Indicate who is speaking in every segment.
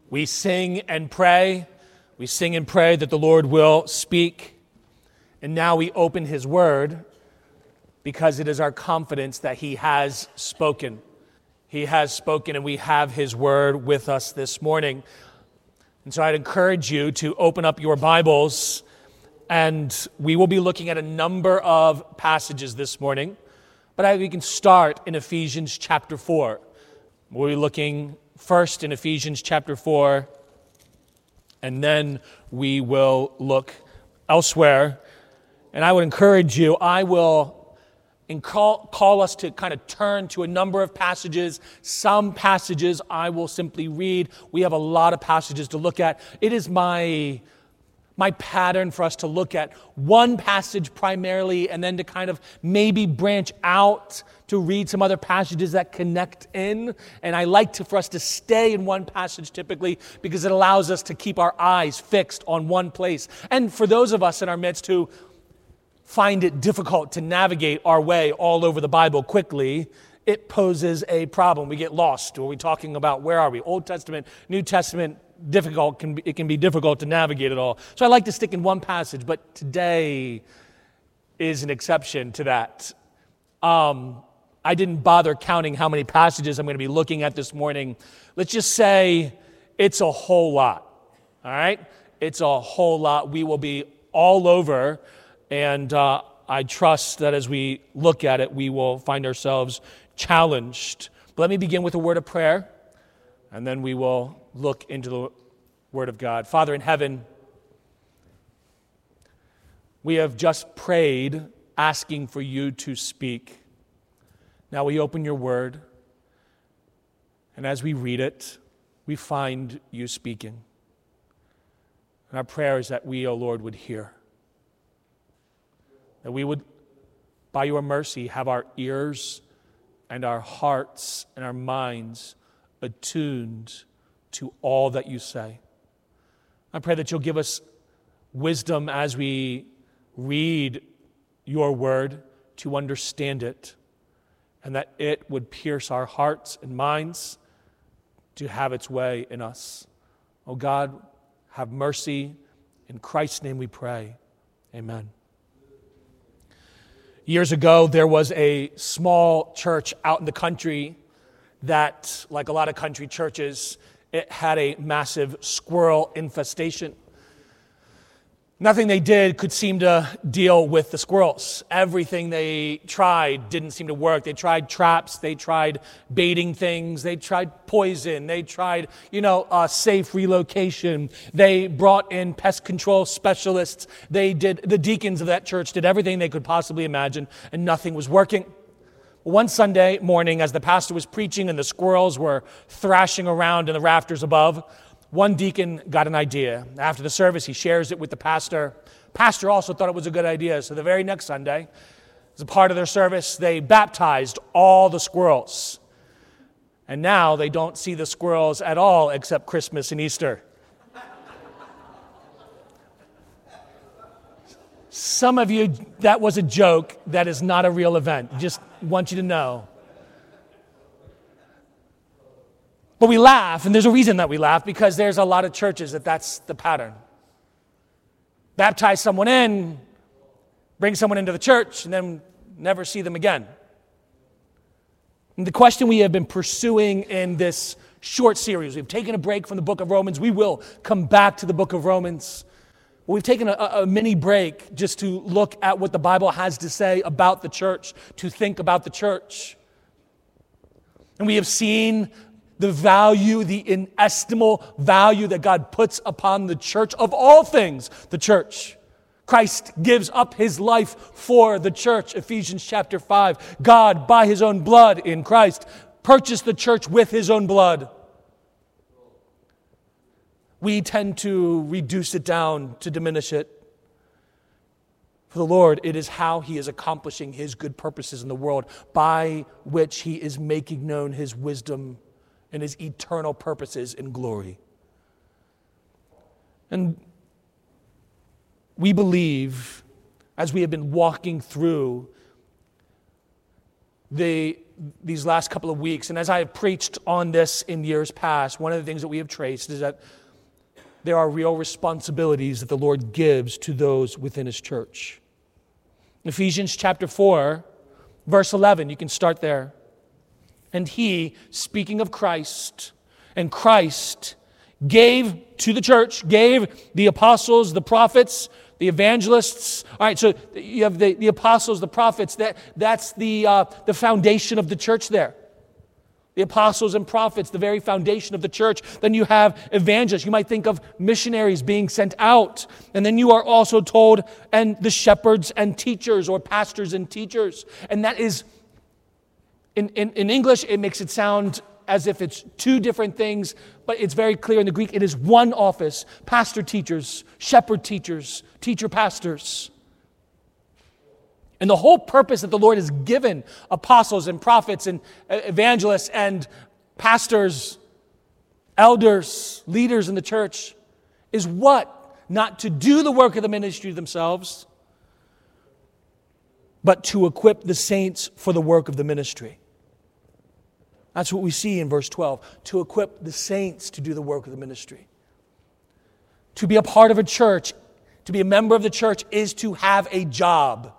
Speaker 1: We sing and pray. We sing and pray that the Lord will speak. And now we open His Word because it is our confidence that He has spoken. He has spoken, and we have His Word with us this morning. And so I'd encourage you to open up your Bibles, and we will be looking at a number of passages this morning. But we can start in Ephesians chapter 4. We'll be looking first in Ephesians chapter 4, and then we will look elsewhere. And I would encourage you, I will call us to kind of turn to a number of passages. Some passages I will simply read. We have a lot of passages to look at. It is my pattern for us to look at one passage primarily and then to kind of maybe branch out to read some other passages that connect in. And I like for us to stay in one passage typically because it allows us to keep our eyes fixed on one place. And for those of us in our midst who find it difficult to navigate our way all over the Bible quickly, it poses a problem. We get lost. Are we talking about, where are we? Old Testament, New Testament, it can be difficult to navigate it all. So I like to stick in one passage, but today is an exception to that. I didn't bother counting how many passages I'm going to be looking at this morning. Let's just say it's a whole lot, all right? It's a whole lot. We will be all over, and I trust that as we look at it, we will find ourselves challenged. But let me begin with a word of prayer, and then we will look into the Word of God. Father in heaven, we have just prayed asking for you to speak. Now we open your Word, and as we read it, we find you speaking. And our prayer is that we, O Lord, would hear. That we would, by your mercy, have our ears and our hearts and our minds attuned to all that you say. I pray that you'll give us wisdom as we read your word to understand it, and that it would pierce our hearts and minds to have its way in us. Oh God, have mercy. In Christ's name we pray. Amen. Years ago, there was a small church out in the country that, like a lot of country churches, it had a massive squirrel infestation. Nothing they did could seem to deal with the squirrels. Everything they tried didn't seem to work. They tried traps, they tried baiting things, they tried poison, they tried, safe relocation. They brought in pest control specialists. The deacons of that church did everything they could possibly imagine, and nothing was working. One Sunday morning, as the pastor was preaching and the squirrels were thrashing around in the rafters above, one deacon got an idea. After the service, he shares it with the pastor. Pastor also thought it was a good idea, so the very next Sunday, as a part of their service, they baptized all the squirrels. And now they don't see the squirrels at all except Christmas and Easter. Some of you, that was a joke. That is not a real event. Just want you to know. But we laugh, and there's a reason that we laugh, because there's a lot of churches that's the pattern. Baptize someone in, bring someone into the church, and then never see them again. And the question we have been pursuing in this short series, we've taken a break from the book of Romans. We will come back to the book of Romans. We've taken a mini break just to look at what the Bible has to say about the church, to think about the church. And we have seen the value, the inestimable value that God puts upon the church of all things, the church. Christ gives up his life for the church, Ephesians chapter 5. God, by his own blood in Christ, purchased the church with his own blood. We tend to reduce it down, to diminish it. For the Lord, it is how he is accomplishing his good purposes in the world, by which he is making known his wisdom and his eternal purposes in glory. And we believe, as we have been walking through the these last couple of weeks, and as I have preached on this in years past, one of the things that we have traced is that there are real responsibilities that the Lord gives to those within His church. Ephesians chapter 4, verse 11, you can start there. And He, speaking of Christ, and Christ gave to the church, gave the apostles, the prophets, the evangelists. All right, so you have the apostles, the prophets. That's the foundation of the church there. The apostles and prophets, the very foundation of the church. Then you have evangelists. You might think of missionaries being sent out. And then you are also told, and the shepherds and teachers, or pastors and teachers. And that is, in English, it makes it sound as if it's two different things, but it's very clear in the Greek. It is one office: pastor teachers, shepherd teachers, teacher pastors. And the whole purpose that the Lord has given apostles and prophets and evangelists and pastors, elders, leaders in the church is what? Not to do the work of the ministry themselves, but to equip the saints for the work of the ministry. That's what we see in verse 12. To equip the saints to do the work of the ministry. To be a part of a church, to be a member of the church, is to have a job.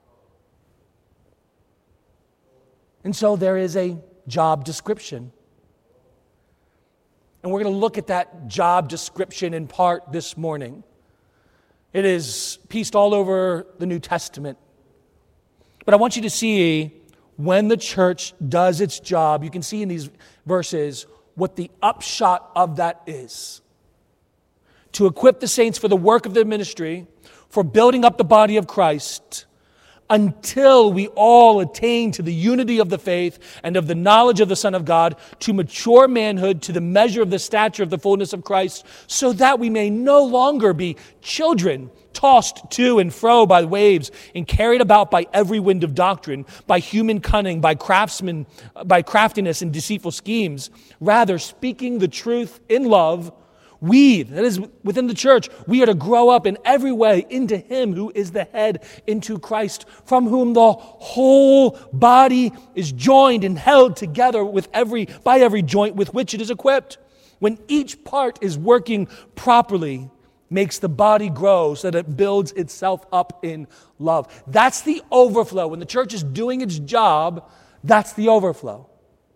Speaker 1: And so there is a job description. And we're going to look at that job description in part this morning. It is pieced all over the New Testament. But I want you to see, when the church does its job, you can see in these verses what the upshot of that is. To equip the saints for the work of the ministry, for building up the body of Christ, until we all attain to the unity of the faith and of the knowledge of the Son of God, to mature manhood, to the measure of the stature of the fullness of Christ, so that we may no longer be children, tossed to and fro by waves and carried about by every wind of doctrine, by human cunning, by craftiness and deceitful schemes. Rather, speaking the truth in love, we, that is within the church, we are to grow up in every way into Him who is the head, into Christ, from whom the whole body is joined and held together by every joint with which it is equipped. When each part is working properly, makes the body grow so that it builds itself up in love. That's the overflow. When the church is doing its job, that's the overflow.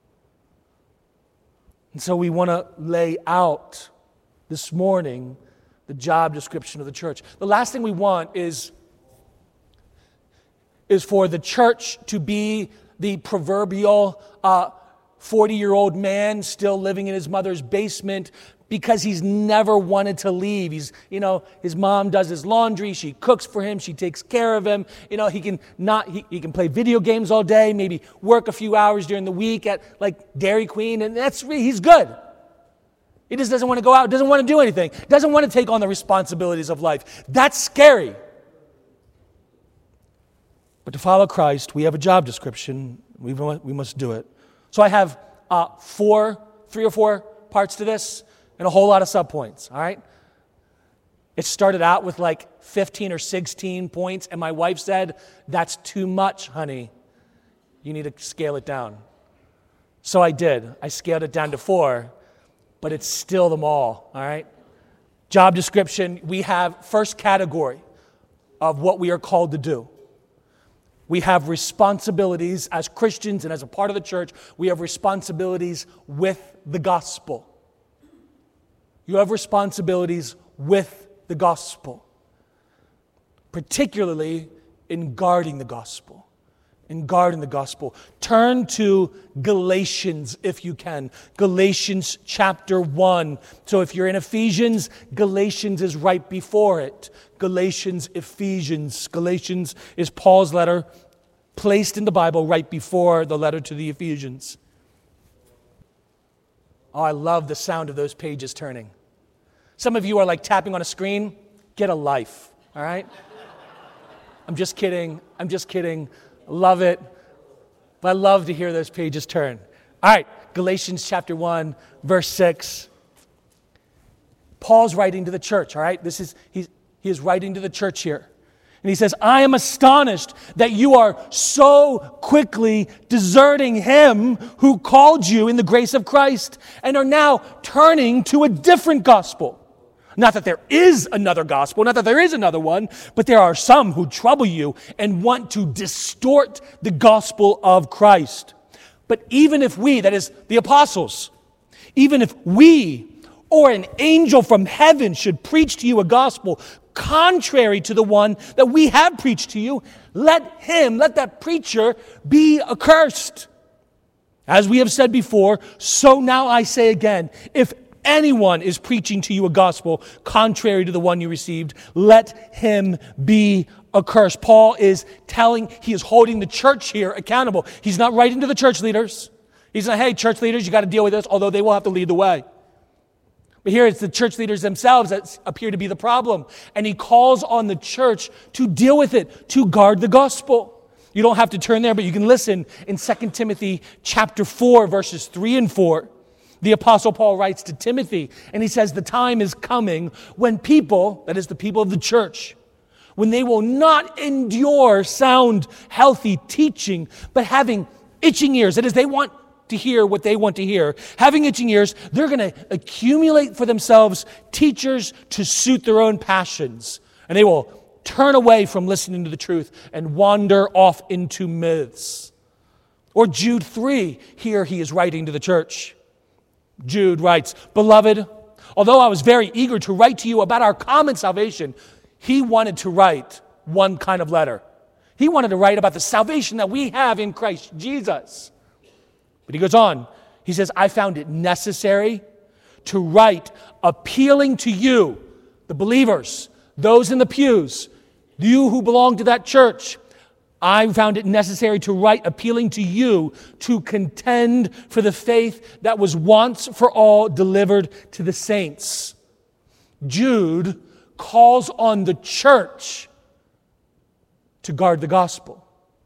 Speaker 1: And so we want to lay out this morning the job description of the church. The last thing we want is for the church to be the proverbial 40-year-old man still living in his mother's basement because he's never wanted to leave. His mom does his laundry, she cooks for him, she takes care of him. He can play video games all day, maybe work a few hours during the week at like Dairy Queen, and he's good. He just doesn't want to go out, doesn't want to do anything, doesn't want to take on the responsibilities of life. That's scary. But to follow Christ, we have a job description. We must do it. So I have 3 or 4 parts to this and a whole lot of subpoints, all right? It started out with like 15 or 16 points, and my wife said, "That's too much, honey. You need to scale it down." So I did. I scaled it down to 4. But it's still them all right? Job description, we have first category of what we are called to do. We have responsibilities as Christians and as a part of the church. We have responsibilities with the gospel. You have responsibilities with the gospel, particularly in guarding the gospel. Turn to Galatians if you can. Galatians chapter 1. So if you're in Ephesians, Galatians is right before it. Galatians, Ephesians. Galatians is Paul's letter placed in the Bible right before the letter to the Ephesians. Oh, I love the sound of those pages turning. Some of you are like tapping on a screen. Get a life, all right? I'm just kidding. Love it. But I love to hear those pages turn. All right, Galatians chapter 1, verse 6. Paul's writing to the church, all right? He is writing to the church here. And he says, I am astonished that you are so quickly deserting him who called you in the grace of Christ and are now turning to a different gospel. Not that there is another gospel, not that there is another one, but there are some who trouble you and want to distort the gospel of Christ. But even if we, that is the apostles, even if we or an angel from heaven should preach to you a gospel contrary to the one that we have preached to you, let that preacher be accursed. As we have said before, so now I say again, if anyone is preaching to you a gospel contrary to the one you received, let him be accursed. Paul is holding the church here accountable. He's not writing to the church leaders. He's not, hey, church leaders, you got to deal with this, although they will have to lead the way. But here it's the church leaders themselves that appear to be the problem. And he calls on the church to deal with it, to guard the gospel. You don't have to turn there, but you can listen in 2 Timothy chapter 4, verses 3 and 4. The Apostle Paul writes to Timothy, and he says, the time is coming when people, that is the people of the church, when they will not endure sound, healthy teaching, but having itching ears. That is, they want to hear what they want to hear. Having itching ears, they're going to accumulate for themselves teachers to suit their own passions. And they will turn away from listening to the truth and wander off into myths. Or Jude 3, here he is writing to the church. Jude writes, Beloved, although I was very eager to write to you about our common salvation, he wanted to write one kind of letter. He wanted to write about the salvation that we have in Christ Jesus. But he goes on, he says, I found it necessary to write appealing to you, the believers, those in the pews, you who belong to that church. I found it necessary to write appealing to you to contend for the faith that was once for all delivered to the saints. Jude calls on the church to guard the gospel.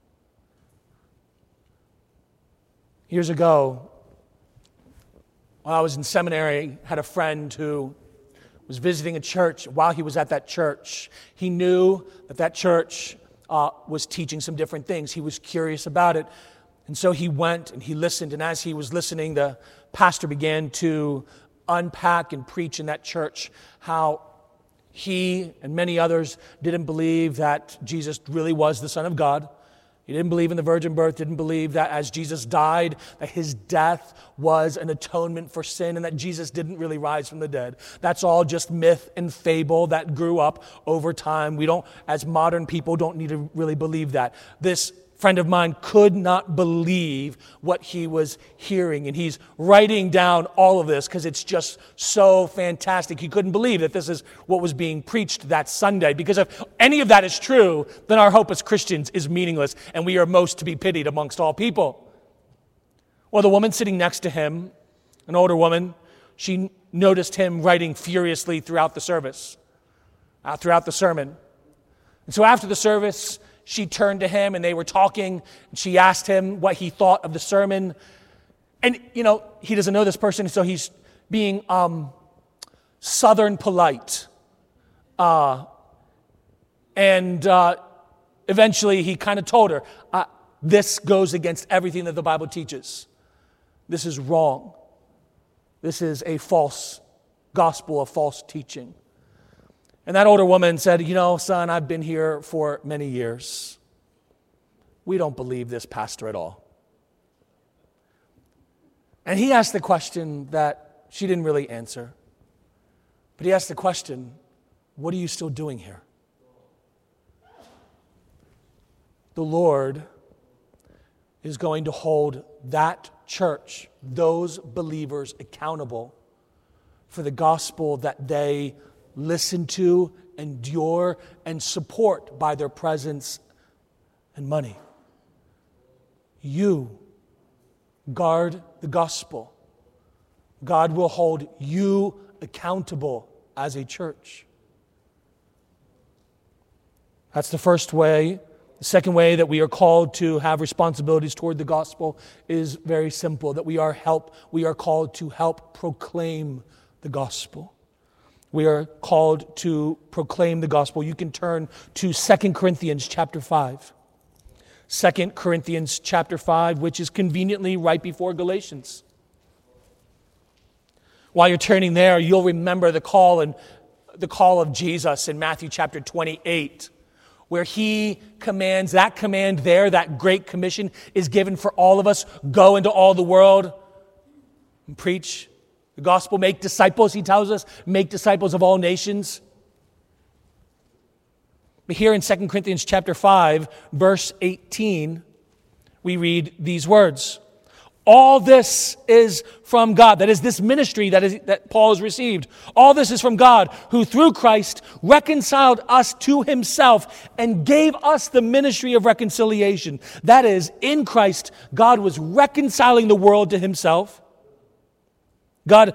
Speaker 1: Years ago, while I was in seminary, I had a friend who was visiting a church. While he was at that church, he knew that church was teaching some different things. He was curious about it. And so he went and he listened. And as he was listening, the pastor began to unpack and preach in that church how he and many others didn't believe that Jesus really was the Son of God. He didn't believe in the virgin birth, didn't believe that as Jesus died, that his death was an atonement for sin and that Jesus didn't really rise from the dead. That's all just myth and fable that grew up over time. We don't, as modern people, don't need to really believe that. This friend of mine could not believe what he was hearing, and he's writing down all of this because it's just so fantastic. He couldn't believe that this is what was being preached that Sunday, because if any of that is true, then our hope as Christians is meaningless, and we are most to be pitied amongst all people. Well, the woman sitting next to him, an older woman, she noticed him writing furiously throughout the service, throughout the sermon. And so after the service, she turned to him and they were talking. And she asked him what he thought of the sermon. And, he doesn't know this person, so he's being Southern polite. Eventually he kind of told her, this goes against everything that the Bible teaches. This is wrong. This is a false gospel, a false teaching. And that older woman said, son, I've been here for many years. We don't believe this pastor at all. And he asked the question that she didn't really answer. But he asked the question, what are you still doing here? The Lord is going to hold that church, those believers, accountable for the gospel that they listen to, endure, and support by their presence and money. You guard the gospel. God will hold you accountable as a church. That's the first way. The second way that we are called to have responsibilities toward the gospel is very simple, that we are called to help proclaim the gospel. We are called to proclaim the gospel. You can turn to 2 Corinthians chapter 5. 2 Corinthians chapter 5, which is conveniently right before Galatians. While you're turning there, you'll remember the call of Jesus in Matthew chapter 28, where he commands, that command there, that great commission is given for all of us. Go into all the world and preach the gospel, make disciples, he tells us, make disciples of all nations. But here in 2 Corinthians chapter 5, verse 18, we read these words. All this is from God. That is this ministry that Paul has received. All this is from God, who through Christ reconciled us to himself and gave us the ministry of reconciliation. That is, in Christ, God was reconciling the world to himself. God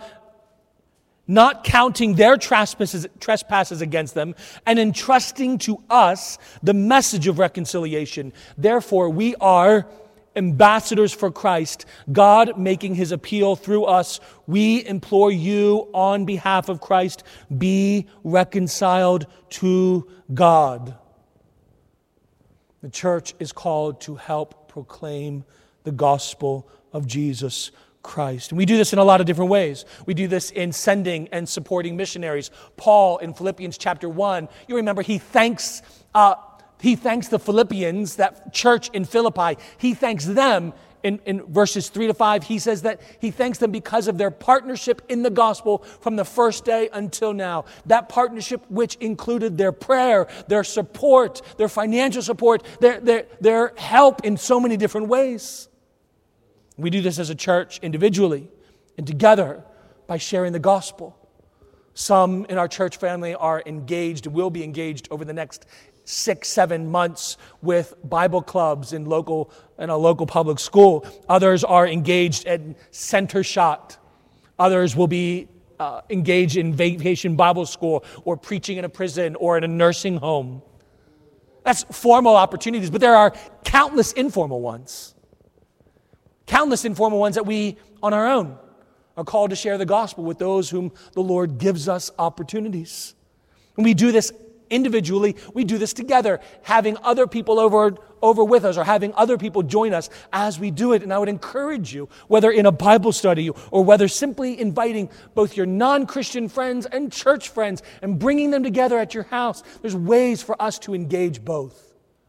Speaker 1: not counting their trespasses against them and entrusting to us the message of reconciliation. Therefore, we are ambassadors for Christ, God making his appeal through us. We implore you on behalf of Christ, be reconciled to God. The church is called to help proclaim the gospel of Jesus Christ. And we do this in a lot of different ways. We do this in sending and supporting missionaries. Paul in Philippians chapter 1, you remember he thanks the Philippians, that church in Philippi. He thanks them in verses 3-5. He says that he thanks them because of their partnership in the gospel from the first day until now. That partnership which included their prayer, their support, their financial support, their help in so many different ways. We do this as a church individually and together by sharing the gospel. Some in our church family are engaged, will be engaged over the next 6-7 months with Bible clubs in a local public school. Others are engaged in Center Shot. Others will be engaged in Vacation Bible School or preaching in a prison or in a nursing home. That's formal opportunities, but there are countless informal ones. Countless informal ones that we, on our own, are called to share the gospel with those whom the Lord gives us opportunities. And we do this individually, we do this together, having other people over with us or having other people join us as we do it. And I would encourage you, whether in a Bible study or whether simply inviting both your non-Christian friends and church friends and bringing them together at your house, there's ways for us to engage both.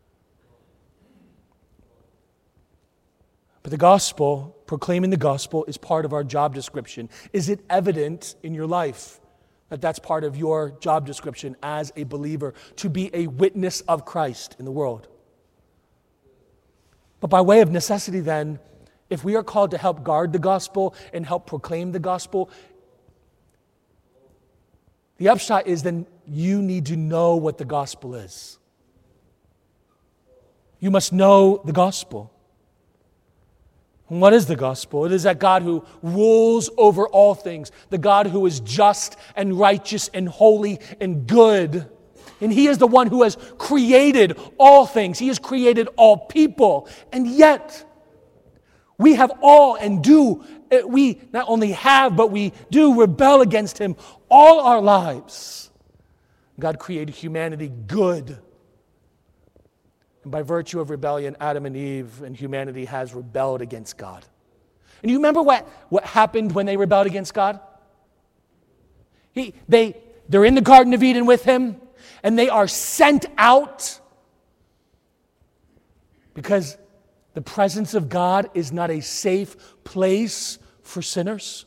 Speaker 1: But the gospel, proclaiming the gospel, is part of our job description. Is it evident in your life that that's part of your job description as a believer, to be a witness of Christ in the world? But by way of necessity then, if we are called to help guard the gospel and help proclaim the gospel, the upshot is then you need to know what the gospel is. You must know the gospel. And what is the gospel? It is that God who rules over all things, the God who is just and righteous and holy and good. And he is the one who has created all things. He has created all people. And yet, we have all and do, we not only have, but we do rebel against him all our lives. God created humanity good. And by virtue of rebellion, Adam and Eve and humanity has rebelled against God. And you remember what happened when they rebelled against God? They're in the Garden of Eden with him, and they are sent out because the presence of God is not a safe place for sinners.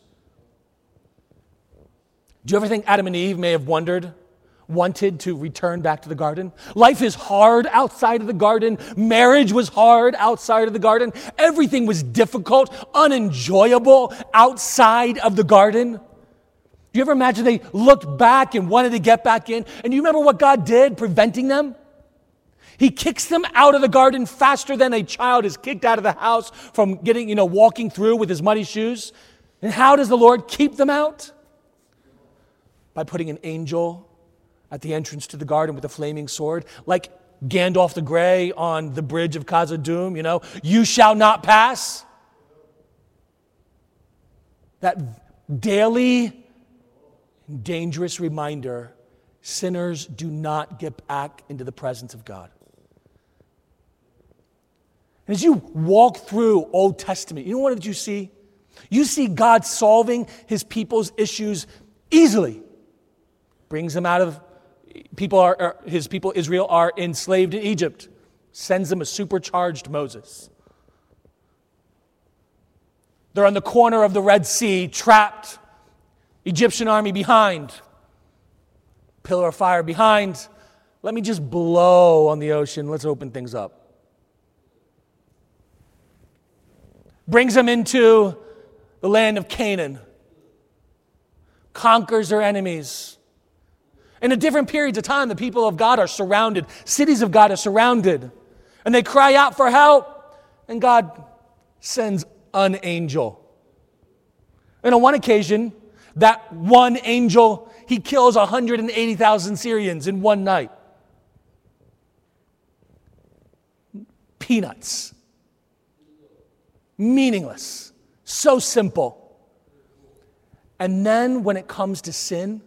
Speaker 1: Do you ever think Adam and Eve may have wanted to return back to the garden? Life is hard outside of the garden. Marriage was hard outside of the garden. Everything was difficult, unenjoyable outside of the garden. Do you ever imagine they looked back and wanted to get back in? And you remember what God did preventing them? He kicks them out of the garden faster than a child is kicked out of the house from walking through with his muddy shoes. And how does the Lord keep them out? By putting an angel at the entrance to the garden with a flaming sword, like Gandalf the Grey on the bridge of Khazad-dûm, you shall not pass. That daily dangerous reminder, sinners do not get back into the presence of God. And as you walk through Old Testament, you know what did you see? You see God solving his people's issues easily. Brings them out of, his people Israel are enslaved in Egypt. Sends them a supercharged Moses. They're on the corner of the Red Sea, trapped. Egyptian army behind. Pillar of fire behind. Let me just blow on the ocean. Let's open things up. Brings them into the land of Canaan. Conquers their enemies. In different periods of time, the people of God are surrounded. Cities of God are surrounded. And they cry out for help. And God sends an angel. And on one occasion, that one angel, he kills 180,000 Syrians in one night. Peanuts. Meaningless. So simple. And then when it comes to sin,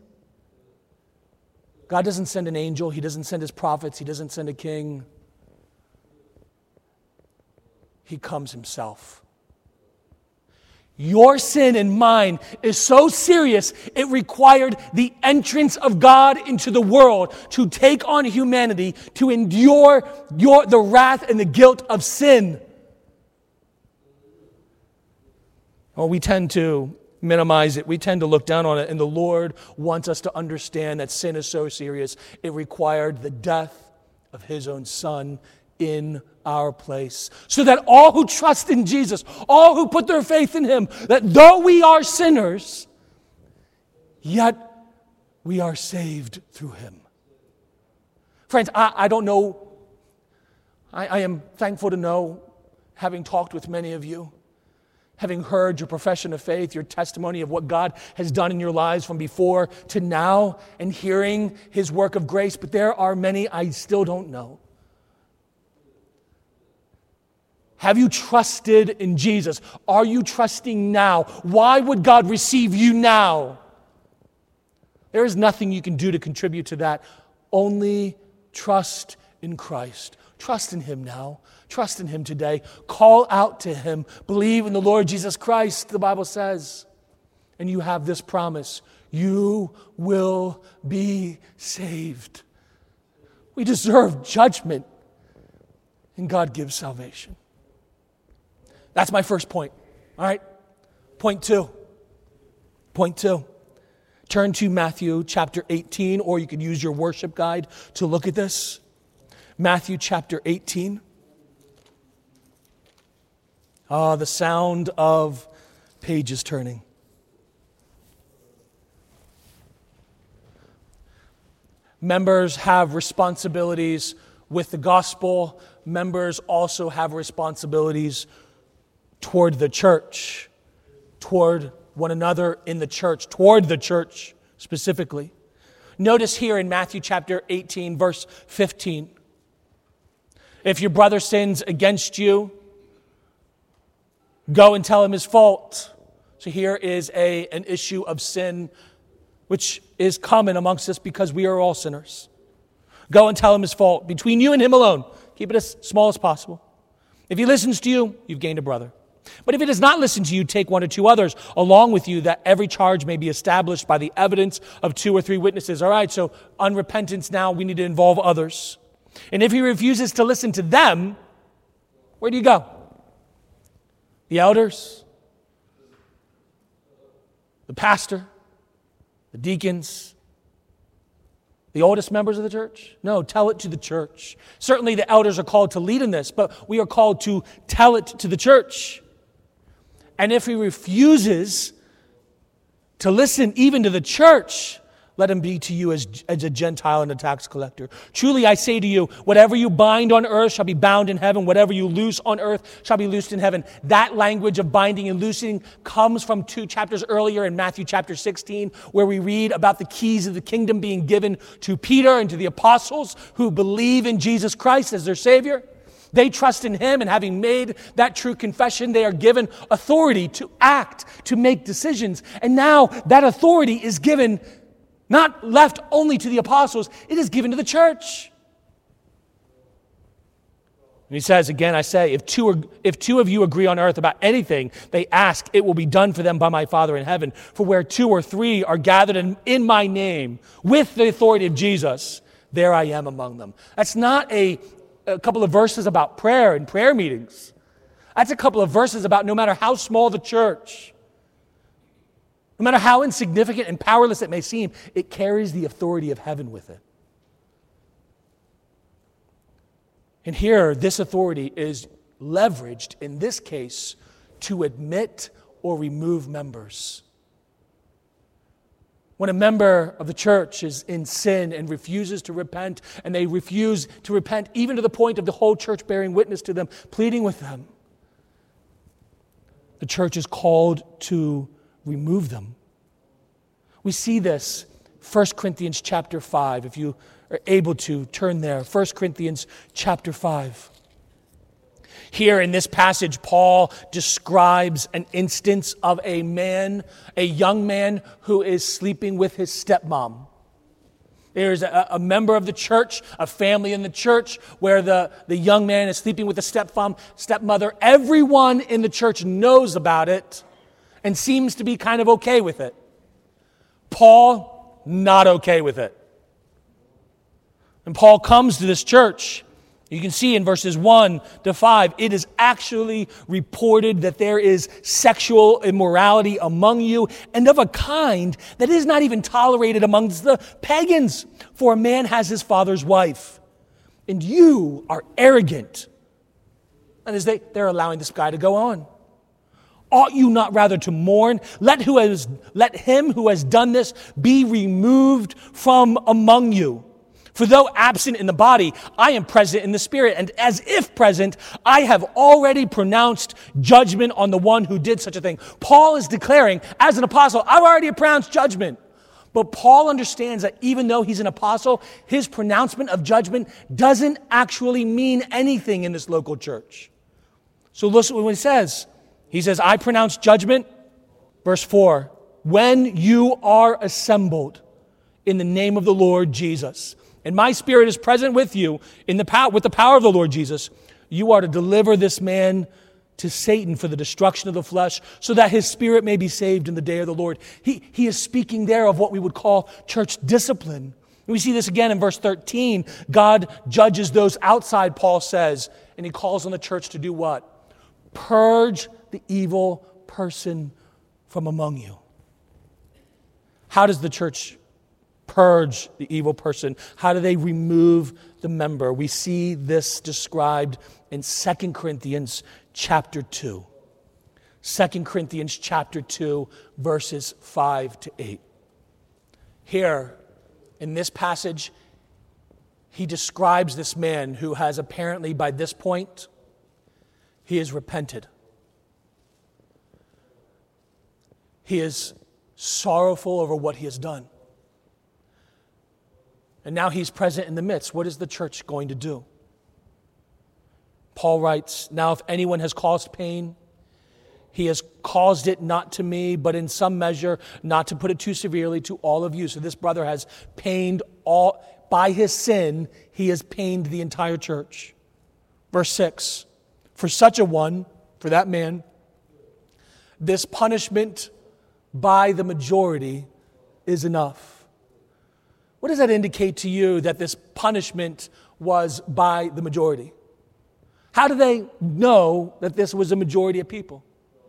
Speaker 1: God doesn't send an angel. He doesn't send his prophets. He doesn't send a king. He comes himself. Your sin and mine is so serious, it required the entrance of God into the world to take on humanity, to endure the wrath and the guilt of sin. Well, we tend to minimize it. We tend to look down on it, and the Lord wants us to understand that sin is so serious, it required the death of his own Son in our place, so that all who trust in Jesus, all who put their faith in him, that though we are sinners, yet we are saved through him. Friends, I don't know, I am thankful to know, having talked with many of you, having heard your profession of faith, your testimony of what God has done in your lives from before to now, and hearing his work of grace, but there are many I still don't know. Have you trusted in Jesus? Are you trusting now? Why would God receive you now? There is nothing you can do to contribute to that. Only trust in Christ. Trust in him now. Trust in him today. Call out to him. Believe in the Lord Jesus Christ, the Bible says. And you have this promise. You will be saved. We deserve judgment, and God gives salvation. That's my first point. All right? Point two. Turn to Matthew chapter 18, or you could use your worship guide to look at this. Matthew chapter 18. The sound of pages turning. Members have responsibilities with the gospel. Members also have responsibilities toward the church, toward one another in the church, toward the church specifically. Notice here in Matthew chapter 18, verse 15. If your brother sins against you, go and tell him his fault. So here is an issue of sin, which is common amongst us because we are all sinners. Go and tell him his fault between you and him alone. Keep it as small as possible. If he listens to you, you've gained a brother. But if he does not listen to you, take one or two others along with you, that every charge may be established by the evidence of 2 or 3 witnesses. All right, so unrepentance now, we need to involve others. And if he refuses to listen to them, where do you go? The elders? The pastor? The deacons? The oldest members of the church? No, tell it to the church. Certainly the elders are called to lead in this, but we are called to tell it to the church. And if he refuses to listen even to the church, let him be to you as a Gentile and a tax collector. Truly I say to you, whatever you bind on earth shall be bound in heaven. Whatever you loose on earth shall be loosed in heaven. That language of binding and loosing comes from 2 chapters earlier in Matthew chapter 16, where we read about the keys of the kingdom being given to Peter and to the apostles who believe in Jesus Christ as their Savior. They trust in him, and having made that true confession, they are given authority to act, to make decisions. And now that authority is given Not left only to the apostles, it is given to the church. And he says, again, I say, if two of you agree on earth about anything they ask, it will be done for them by my Father in heaven. For where 2 or 3 are gathered in my name with the authority of Jesus, there I am among them. That's not a couple of verses about prayer and prayer meetings. That's a couple of verses about no matter how small the church, no matter how insignificant and powerless it may seem, it carries the authority of heaven with it. And here, this authority is leveraged, in this case, to admit or remove members. When a member of the church is in sin and refuses to repent, and they refuse to repent even to the point of the whole church bearing witness to them, pleading with them, the church is called to remove them. We see this 1 Corinthians chapter 5. If you are able to turn there, 1 Corinthians chapter 5. Here in this passage, Paul describes an instance of a young man who is sleeping with his stepmom. There's a member of the church, a family in the church, where the young man is sleeping with the stepmother. Everyone in the church knows about it and seems to be kind of okay with it. Paul, not okay with it. And Paul comes to this church. You can see in verses 1 to 5, it is actually reported that there is sexual immorality among you, and of a kind that is not even tolerated amongst the pagans. For a man has his father's wife, and you are arrogant. And as they're allowing this guy to go on. Ought you not rather to mourn? Let him who has done this be removed from among you. For though absent in the body, I am present in the spirit, and as if present, I have already pronounced judgment on the one who did such a thing. Paul is declaring, as an apostle, I've already pronounced judgment. But Paul understands that even though he's an apostle, his pronouncement of judgment doesn't actually mean anything in this local church. So listen to what he says. He says, I pronounce judgment. Verse 4, when you are assembled in the name of the Lord Jesus, and my spirit is present with you with the power of the Lord Jesus, you are to deliver this man to Satan for the destruction of the flesh, so that his spirit may be saved in the day of the Lord. He is speaking there of what we would call church discipline. And we see this again in verse 13. God judges those outside, Paul says, and he calls on the church to do what? Purge the evil person from among you. How does the church purge the evil person? How do they remove the member? We see this described in 2 Corinthians chapter 2. 2 Corinthians chapter 2, verses 5 to 8. Here, in this passage, he describes this man who has apparently, by this point, he has repented. He is sorrowful over what he has done. And now he's present in the midst. What is the church going to do? Paul writes, now if anyone has caused pain, he has caused it not to me, but in some measure, not to put it too severely, to all of you. So this brother has pained all, by his sin, he has pained the entire church. Verse 6, for such a one, for that man, this punishment by the majority is enough. What does that indicate to you, that this punishment was by the majority? How do they know that this was a majority of people?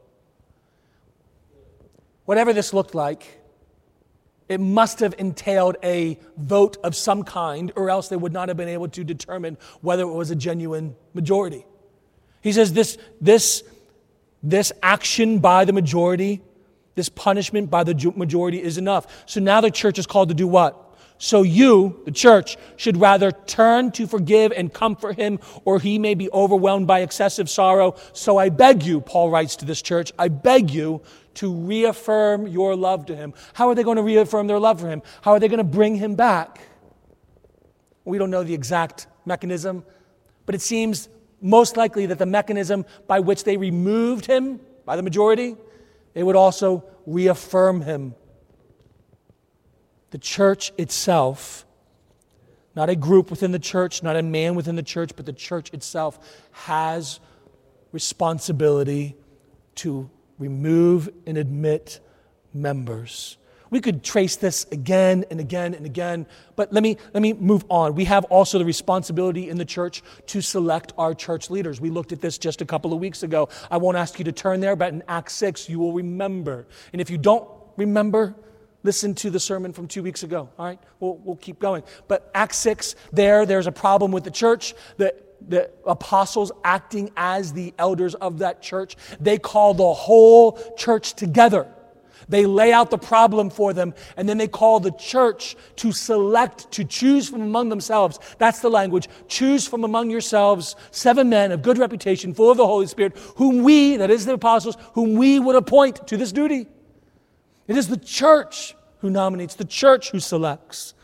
Speaker 1: Whatever this looked like, it must have entailed a vote of some kind, or else they would not have been able to determine whether it was a genuine majority. He says this action by the majority, this punishment by the majority is enough. So now the church is called to do what? So you, the church, should rather turn to forgive and comfort him, or he may be overwhelmed by excessive sorrow. So I beg you, Paul writes to this church, I beg you to reaffirm your love to him. How are they going to reaffirm their love for him? How are they going to bring him back? We don't know the exact mechanism, but it seems most likely that the mechanism by which they removed him by the majority, they would also reaffirm him. the church itself, not a group within the church, not a man within the church, but the church itself has responsibility to remove and admit members. We could trace this again and again and again, but let me move on. We have also the responsibility in the church to select our church leaders. We looked at this just a couple of weeks ago. I won't ask you to turn there, but in Acts 6, you will remember. And if you don't remember, listen to the sermon from 2 weeks ago, all right? We'll keep going. But Acts 6, there's a problem with the church. The apostles acting as the elders of that church, they call the whole church together. They lay out the problem for them, and then they call the church to select, to choose from among themselves. That's the language. Choose from among yourselves 7 men of good reputation, full of the Holy Spirit, whom we, that is the apostles, whom we would appoint to this duty. It is the church who nominates, the church who selects.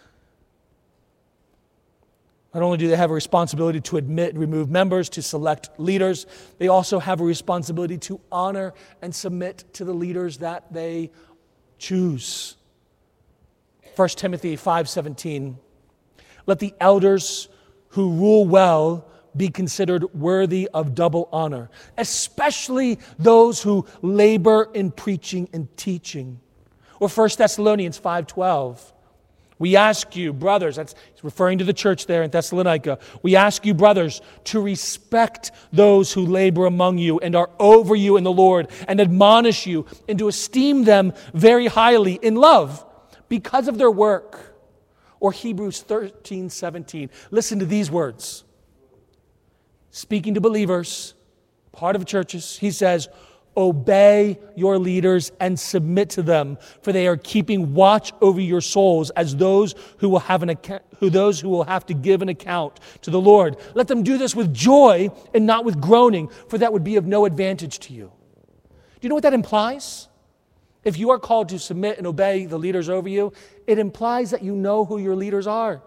Speaker 1: Not only do they have a responsibility to admit and remove members, to select leaders, they also have a responsibility to honor and submit to the leaders that they choose. 1 Timothy 5:17, let the elders who rule well be considered worthy of double honor, especially those who labor in preaching and teaching. Or 1 Thessalonians 5:12, we ask you, brothers, that's referring to the church there in Thessalonica, we ask you, brothers, to respect those who labor among you and are over you in the Lord and admonish you and to esteem them very highly in love because of their work. Or Hebrews 13:17. Listen to these words. Speaking to believers, part of churches, he says, obey your leaders and submit to them, for they are keeping watch over your souls as those who will have to give an account to the Lord. Let them do this with joy and not with groaning, for that would be of no advantage to you. Do you know what that implies? If you are called to submit and obey the leaders over you, it implies that you know who your leaders are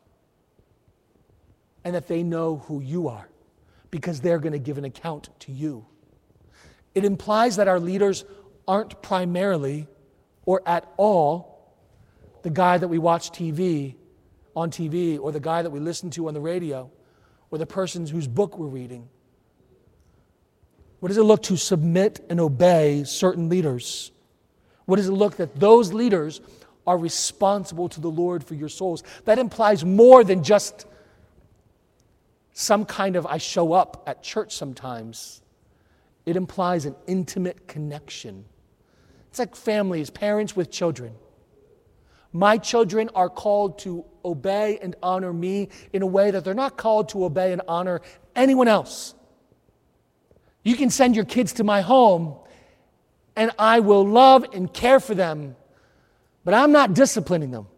Speaker 1: and that they know who you are because they're going to give an account to you. It implies that our leaders aren't primarily or at all the guy that we watch on TV, or the guy that we listen to on the radio, or the person whose book we're reading. What does it look to submit and obey certain leaders? What does it look that those leaders are responsible to the Lord for your souls? That implies more than just some kind of I show up at church sometimes. It implies an intimate connection. It's like families, parents with children. My children are called to obey and honor me in a way that they're not called to obey and honor anyone else. You can send your kids to my home, and I will love and care for them, but I'm not disciplining them.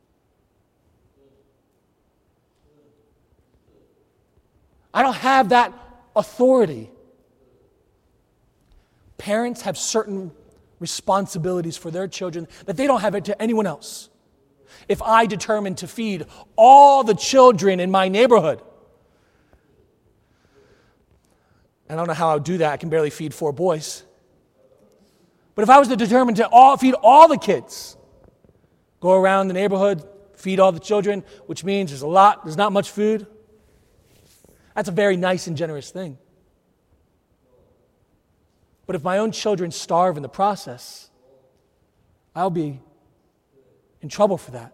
Speaker 1: I don't have that authority. Parents have certain responsibilities for their children that they don't have it to anyone else. If I determine to feed all the children in my neighborhood, I don't know how I would do that. I can barely feed 4 boys. But if I was to determine to feed all the kids, go around the neighborhood, feed all the children, which means there's not much food, that's a very nice and generous thing. But if my own children starve in the process, I'll be in trouble for that.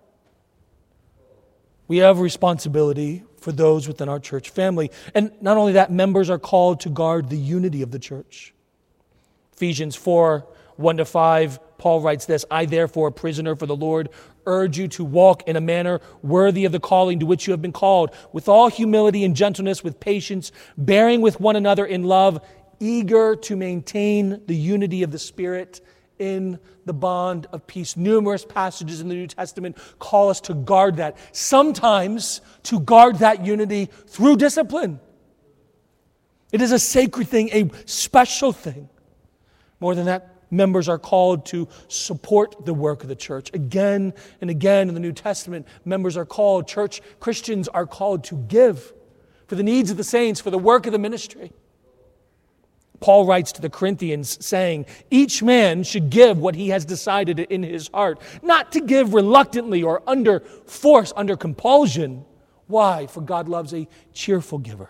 Speaker 1: We have a responsibility for those within our church family. And not only that, members are called to guard the unity of the church. Ephesians 4:1-5, Paul writes this, I therefore, a prisoner for the Lord, urge you to walk in a manner worthy of the calling to which you have been called, with all humility and gentleness, with patience, bearing with one another in love, eager to maintain the unity of the Spirit in the bond of peace. Numerous passages in the New Testament call us to guard that. Sometimes to guard that unity through discipline. It is a sacred thing, a special thing. More than that, members are called to support the work of the church. Again and again in the New Testament, Christians are called to give for the needs of the saints, for the work of the ministry. Paul writes to the Corinthians saying, each man should give what he has decided in his heart, not to give reluctantly or under force, under compulsion. Why? For God loves a cheerful giver.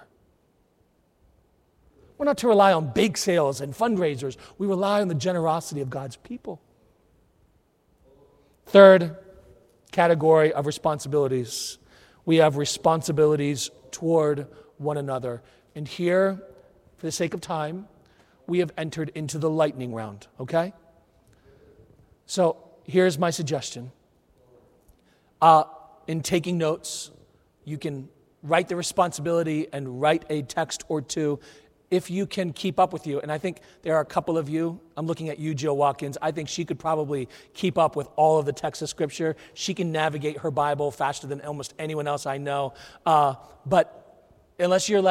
Speaker 1: We're not to rely on bake sales and fundraisers. We rely on the generosity of God's people. Third category of responsibilities. We have responsibilities toward one another. And here, for the sake of time, we have entered into the lightning round, okay? So here's my suggestion. In taking notes, you can write the responsibility and write a text or two if you can keep up with you. And I think there are a couple of you. I'm looking at you, Jill Watkins. I think she could probably keep up with all of the text of Scripture. She can navigate her Bible faster than almost anyone else I know. But unless you're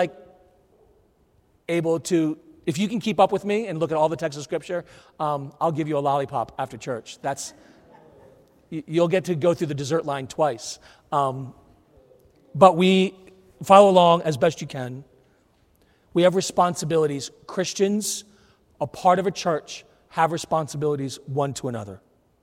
Speaker 1: able to, if you can keep up with me and look at all the text of Scripture, I'll give you a lollipop after church. You'll get to go through the dessert line twice. But we follow along as best you can. We have responsibilities. Christians, a part of a church, have responsibilities one to another.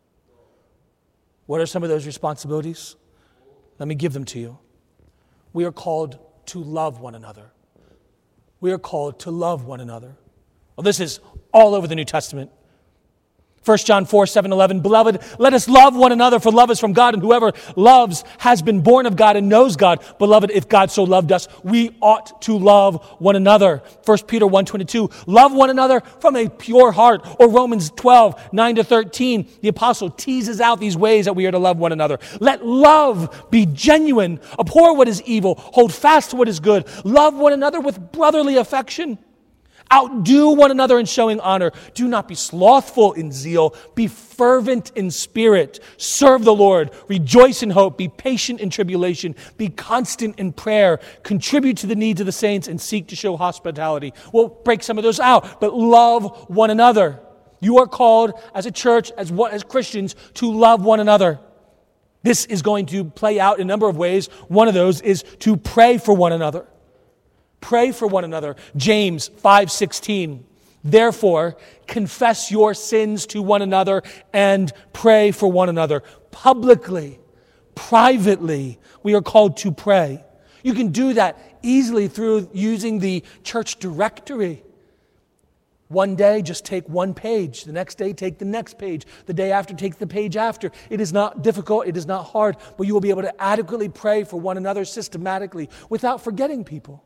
Speaker 1: What are some of those responsibilities? Let me give them to you. We are called to love one another. We are called to love one another. Well, this is all over the New Testament. 1 John 4, 7, 11, beloved, let us love one another, for love is from God, and whoever loves has been born of God and knows God. Beloved, if God so loved us, we ought to love one another. 1 Peter 1:22, love one another from a pure heart. Or Romans 12, 9 to 13, the apostle teases out these ways that we are to love one another. Let love be genuine, abhor what is evil, hold fast to what is good, love one another with brotherly affection. Outdo one another in showing honor. Do not be slothful in zeal. Be fervent in spirit. Serve the Lord. Rejoice in hope. Be patient in tribulation. Be constant in prayer. Contribute to the needs of the saints and seek to show hospitality. We'll break some of those out, but love one another. You are called as a church, as Christians, to love one another. This is going to play out in a number of ways. One of those is to pray for one another. Pray for one another. James 5:16. Therefore, confess your sins to one another and pray for one another. Publicly, privately, we are called to pray. You can do that easily through using the church directory. One day, just take one page. The next day, take the next page. The day after, take the page after. It is not difficult. It is not hard. But you will be able to adequately pray for one another systematically without forgetting people.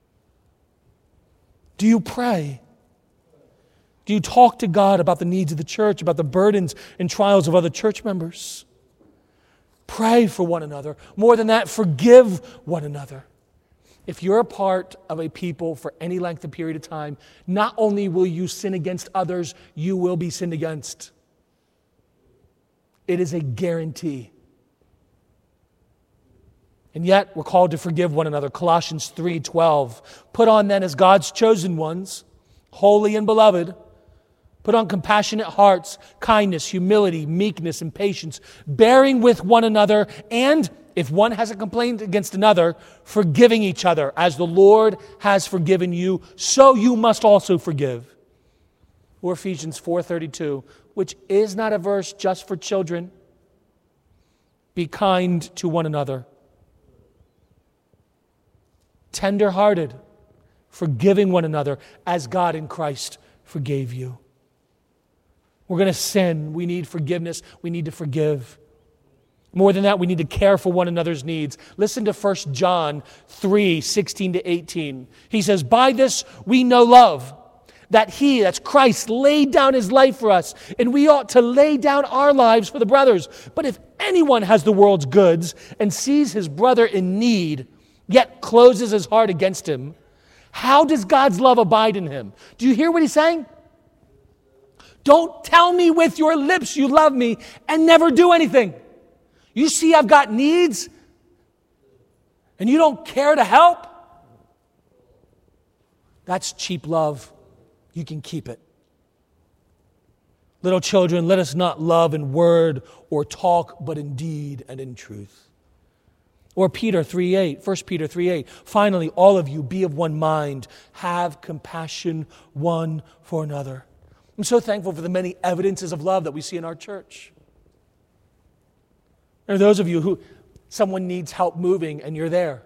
Speaker 1: Do you pray? Do you talk to God about the needs of the church, about the burdens and trials of other church members? Pray for one another. More than that, forgive one another. If you're a part of a people for any length of period of time, not only will you sin against others, you will be sinned against. It is a guarantee. And yet, we're called to forgive one another. Colossians 3:12. Put on then as God's chosen ones, holy and beloved. Put on compassionate hearts, kindness, humility, meekness, and patience, bearing with one another, and if one has a complaint against another, forgiving each other. As the Lord has forgiven you, so you must also forgive. Or Ephesians 4:32, which is not a verse just for children. Be kind to one another. Tender-hearted, forgiving one another as God in Christ forgave you. We're going to sin. We need forgiveness. We need to forgive. More than that, we need to care for one another's needs. Listen to 1 John 3:16 to 18. He says, by this we know love, that He, that's Christ, laid down His life for us, and we ought to lay down our lives for the brothers. But if anyone has the world's goods and sees his brother in need, yet closes his heart against him, how does God's love abide in him? Do you hear what he's saying? Don't tell me with your lips you love me and never do anything. You see I've got needs and you don't care to help? That's cheap love. You can keep it. Little children, let us not love in word or talk, but in deed and in truth. Or Peter 3:8, 1 Peter 3:8. Finally, all of you be of one mind. Have compassion one for another. I'm so thankful for the many evidences of love that we see in our church. There are those of you who someone needs help moving and you're there.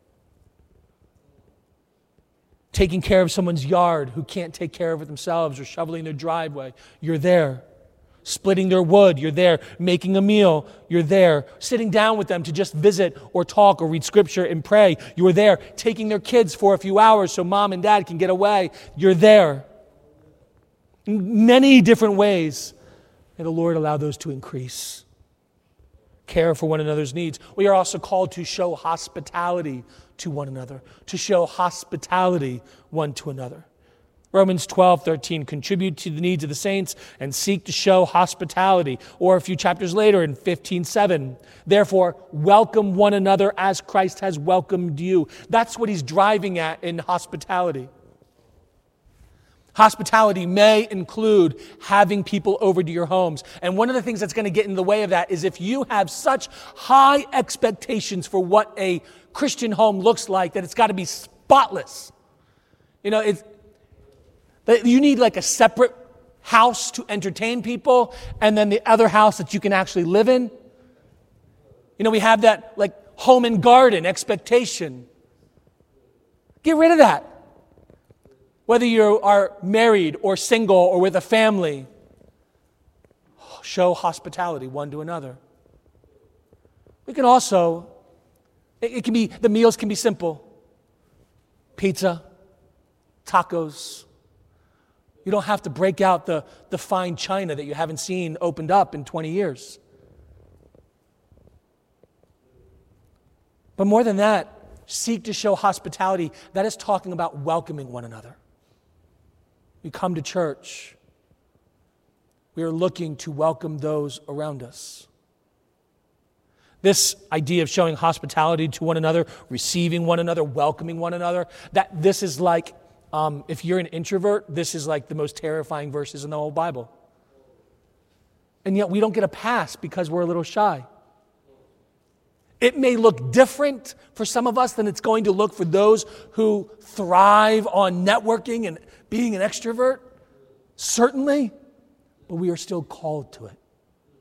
Speaker 1: Taking care of someone's yard who can't take care of it themselves, or shoveling their driveway, you're there. Splitting their wood, you're there. Making a meal, you're there. Sitting down with them to just visit or talk or read scripture and pray, you're there. Taking their kids for a few hours so mom and dad can get away, you're there. In many different ways. May the Lord allow those to increase. Care for one another's needs. We are also called to show hospitality to one another. To show hospitality one to another. Romans 12:13, contribute to the needs of the saints and seek to show hospitality. Or a few chapters later in 15:7, therefore welcome one another as Christ has welcomed you. That's what he's driving at in hospitality. Hospitality may include having people over to your homes. And one of the things that's going to get in the way of that is if you have such high expectations for what a Christian home looks like, that it's got to be spotless. You know, you need like a separate house to entertain people, and then the other house that you can actually live in. You know, we have that like home and garden expectation. Get rid of that. Whether you are married or single or with a family, show hospitality one to another. We can also, the meals can be simple. Pizza, tacos. You don't have to break out the fine china that you haven't seen opened up in 20 years. But more than that, seek to show hospitality. That is talking about welcoming one another. We come to church. We are looking to welcome those around us. This idea of showing hospitality to one another, receiving one another, welcoming one another, that this is like, if you're an introvert, this is like the most terrifying verses in the whole Bible. And yet we don't get a pass because we're a little shy. It may look different for some of us than it's going to look for those who thrive on networking and being an extrovert. Certainly, but we are still called to it.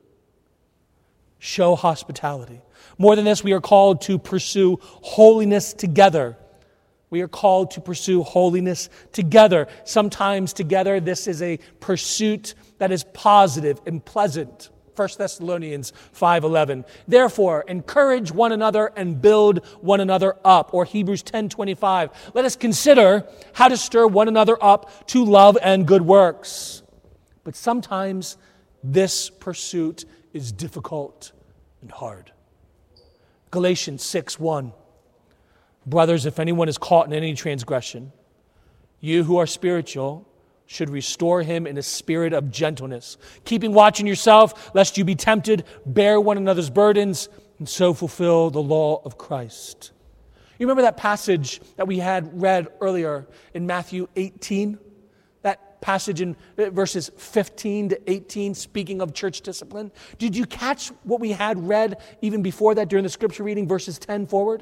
Speaker 1: Show hospitality. More than this, we are called to pursue holiness together. We are called to pursue holiness together. Sometimes together, this is a pursuit that is positive and pleasant. 1 Thessalonians 5:11. Therefore, encourage one another and build one another up. Or Hebrews 10:25. Let us consider how to stir one another up to love and good works. But sometimes this pursuit is difficult and hard. Galatians 6:1. Brothers, if anyone is caught in any transgression, you who are spiritual should restore him in a spirit of gentleness, keeping watch on yourself, lest you be tempted. Bear one another's burdens, and so fulfill the law of Christ. You remember that passage that we had read earlier in Matthew 18? That passage in verses 15 to 18, speaking of church discipline. Did you catch what we had read even before that during the scripture reading, verses 10 forward?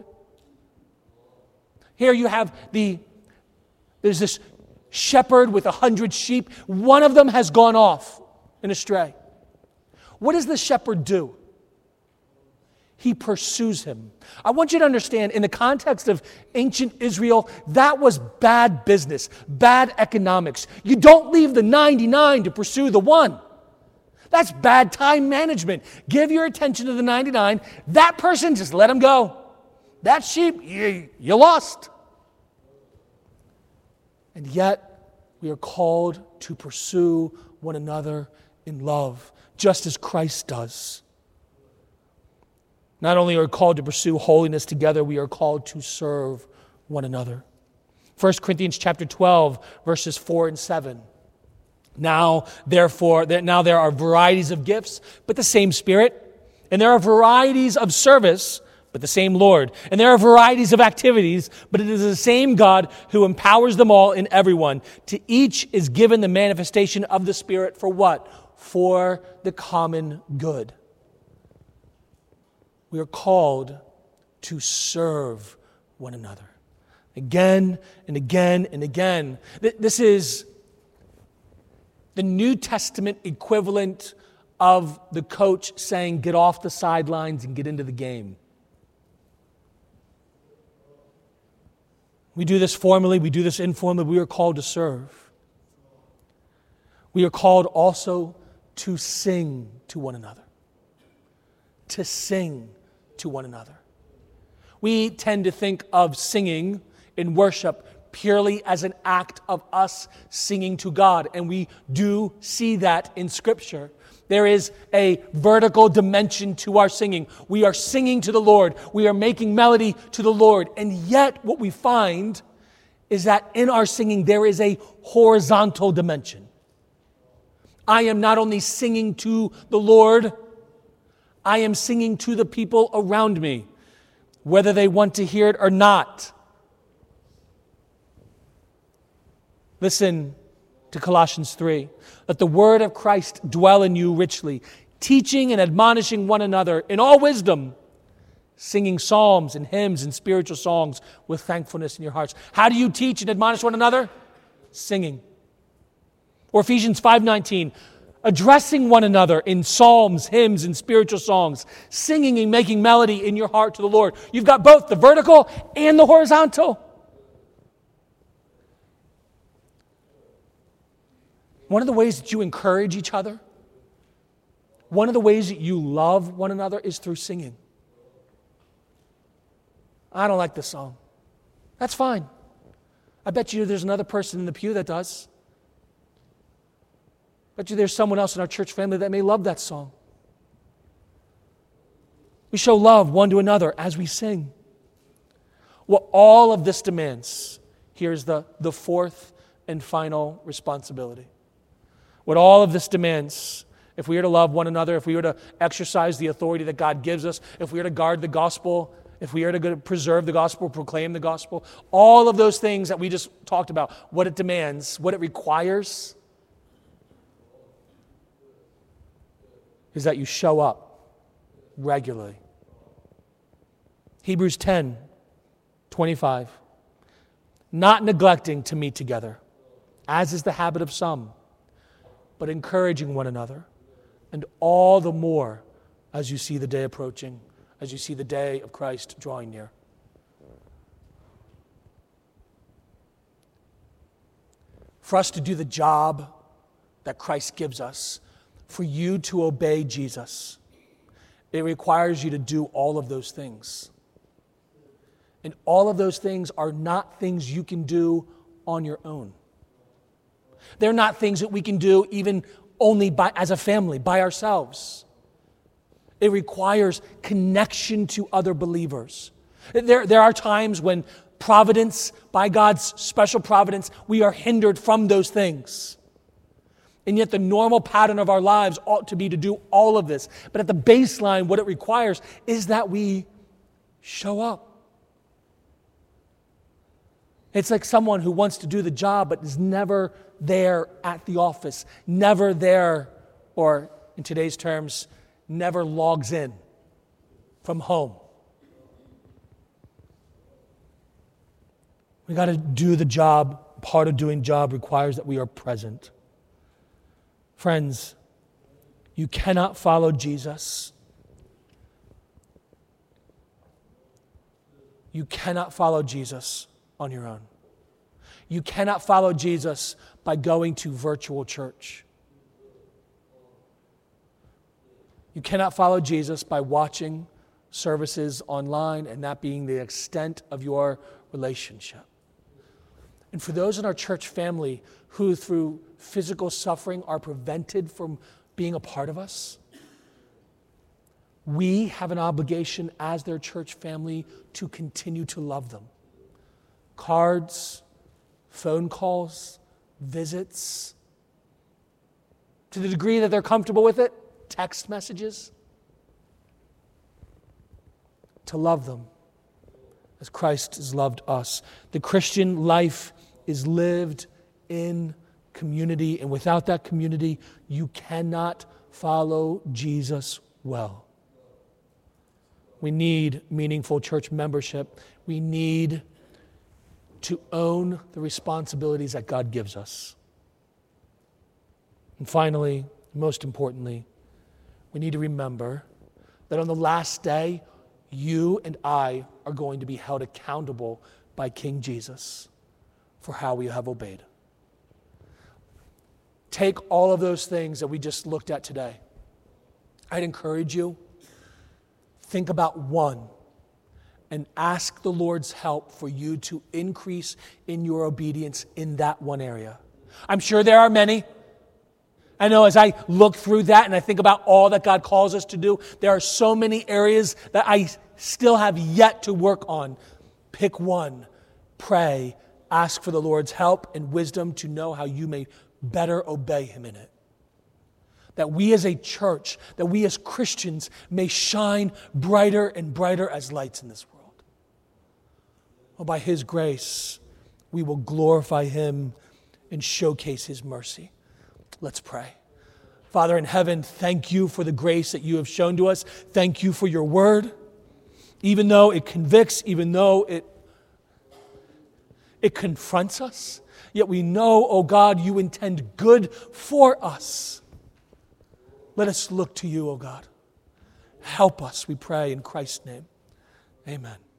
Speaker 1: Here you have there's this shepherd with 100 sheep. One of them has gone off and astray. What does the shepherd do? He pursues him. I want you to understand, in the context of ancient Israel, that was bad business, bad economics. You don't leave the 99 to pursue the one. That's bad time management. Give your attention to the 99. That person, just let him go. That sheep, you lost. And yet, we are called to pursue one another in love, just as Christ does. Not only are we called to pursue holiness together, we are called to serve one another. 1 Corinthians chapter 12, verses 4 and 7. Now there are varieties of gifts, but the same Spirit. And there are varieties of service, but the same Lord. And there are varieties of activities, but it is the same God who empowers them all in everyone. To each is given the manifestation of the Spirit for what? For the common good. We are called to serve one another. Again and again and again. This is the New Testament equivalent of the coach saying, get off the sidelines and get into the game. We do this formally, we do this informally. We are called to serve. We are called also to sing to one another. To sing to one another. We tend to think of singing in worship purely as an act of us singing to God, and we do see that in Scripture. There is a vertical dimension to our singing. We are singing to the Lord. We are making melody to the Lord. And yet what we find is that in our singing there is a horizontal dimension. I am not only singing to the Lord, I am singing to the people around me, whether they want to hear it or not. Listen to Colossians 3. Let the word of Christ dwell in you richly, teaching and admonishing one another in all wisdom, singing psalms and hymns and spiritual songs with thankfulness in your hearts. How do you teach and admonish one another? Singing. Or Ephesians 5:19, addressing one another in psalms, hymns, and spiritual songs, singing and making melody in your heart to the Lord. You've got both the vertical and the horizontal. One of the ways that you encourage each other, one of the ways that you love one another is through singing. I don't like this song. That's fine. I bet you there's another person in the pew that does. I bet you there's someone else in our church family that may love that song. We show love one to another as we sing. What all of this demands, here's the fourth and final responsibility. What all of this demands, if we are to love one another, if we are to exercise the authority that God gives us, if we are to guard the gospel, if we are to preserve the gospel, proclaim the gospel, all of those things that we just talked about, what it demands, what it requires, is that you show up regularly. Hebrews 10:25. Not neglecting to meet together, as is the habit of some, but encouraging one another, and all the more as you see the day approaching, as you see the day of Christ drawing near. For us to do the job that Christ gives us, for you to obey Jesus, it requires you to do all of those things. And all of those things are not things you can do on your own. They're not things that we can do even only as a family, by ourselves. It requires connection to other believers. There are times when providence, by God's special providence, we are hindered from those things. And yet the normal pattern of our lives ought to be to do all of this. But at the baseline, what it requires is that we show up. It's like someone who wants to do the job but is never there at the office, never there, or in today's terms, never logs in from home. We got to do the job. Part of doing job requires that we are present. Friends, you cannot follow Jesus. You cannot follow Jesus on your own. You cannot follow Jesus by going to virtual church. You cannot follow Jesus by watching services online and that being the extent of your relationship. And for those in our church family who through physical suffering are prevented from being a part of us, we have an obligation as their church family to continue to love them. Cards, phone calls, visits. To the degree that they're comfortable with it, text messages. To love them as Christ has loved us. The Christian life is lived in community, and without that community, you cannot follow Jesus well. We need meaningful church membership. We need to own the responsibilities that God gives us. And finally, most importantly, we need to remember that on the last day, you and I are going to be held accountable by King Jesus for how we have obeyed. Take all of those things that we just looked at today. I'd encourage you, think about one and ask the Lord's help for you to increase in your obedience in that one area. I'm sure there are many. I know as I look through that and I think about all that God calls us to do, there are so many areas that I still have yet to work on. Pick one, pray, ask for the Lord's help and wisdom to know how you may better obey Him in it. That we as a church, that we as Christians may shine brighter and brighter as lights in this world. Well, by His grace, we will glorify Him and showcase His mercy. Let's pray. Father in heaven, thank you for the grace that you have shown to us. Thank you for your word. Even though it convicts, even though it confronts us, yet we know, oh God, you intend good for us. Let us look to you, oh God. Help us, we pray in Christ's name. Amen.